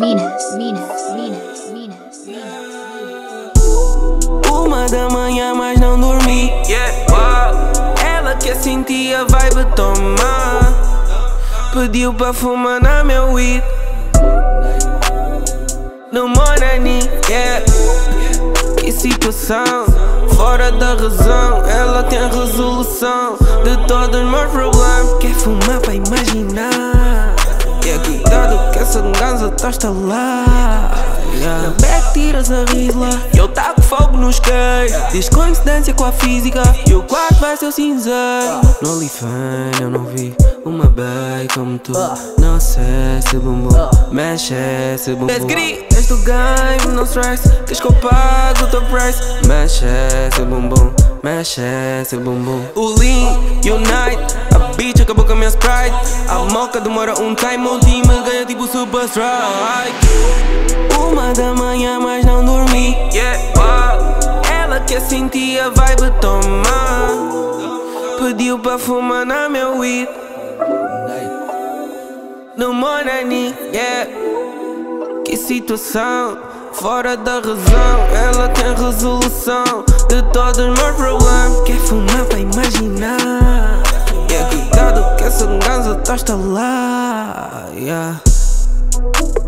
Uma da manhã, mas não dormi. Ela quer sentir a vibe, toma. Pediu pra fumar na meu weed. No morning, que situação, fora da razão. Ela tem resolução de todos os meus problemas. Quer fumar pra imaginar. Cuidado que essa ganza tosta lá. Na back tiras a risla, eu taco fogo no skate. Diz coincidência com a física, e o quarto vai ser o cinzeiro. No OnlyFans eu não vi uma bae como tu. Não sei se bumbum, mexe esse bumbum. És do game, no stress. Queres que eu pague o teu price? Mexe esse bumbum, mexe esse bumbum. O Lean Unite, a bitch acabou com a minha Sprite. A moca demora um time, o time ganha tipo Super Strike. Uma da manhã, mas não dormi. Ela quer sentir a vibe, toma. Pediu pra fumar na meu weed. No morning, que situação, fora da razão. Ela tem resolução de todos os meus problemas. Quer fumar pra imaginar. Cuidado que essa ganza tosta lá.